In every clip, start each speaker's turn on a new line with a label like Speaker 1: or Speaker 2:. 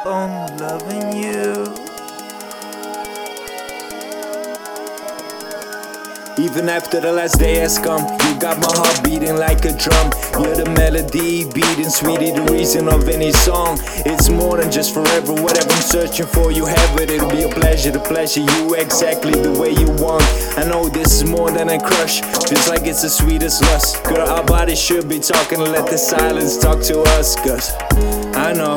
Speaker 1: on loving you.
Speaker 2: Even after the last day has come, you got my heart beating like a drum. You're the melody beating, sweetie, the reason of any song. It's more than just forever, whatever I'm searching for, you have it. It'll be a pleasure to pleasure you exactly the way you want. I know this is more than a crush, feels like it's the sweetest lust. Girl, our bodies should be talking, let the silence talk to us. Cause I know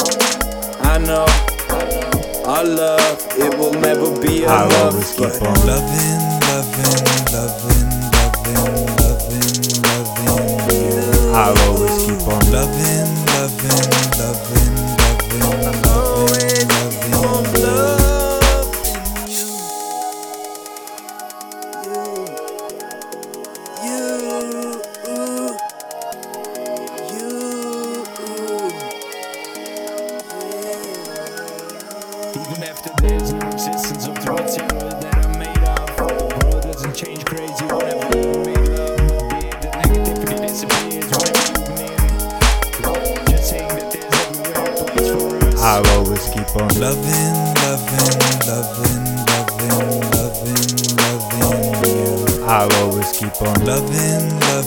Speaker 2: our love, it will never be enough.
Speaker 3: I'll always keep on loving you. I'll always keep on loving
Speaker 2: Even after there's no existence of the material that I'm made of, the world doesn't change crazy whenever you make love. The negativity disappears whenever you near. Just saying that there's everywhere a place for us.
Speaker 3: I'll always keep on loving you. I'll always keep on loving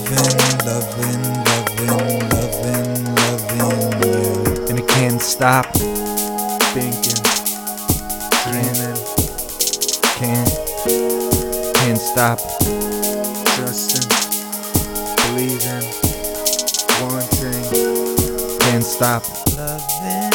Speaker 3: you. And I can't stop thinking, dreaming, can't stop trusting, believing, wanting, can't stop loving.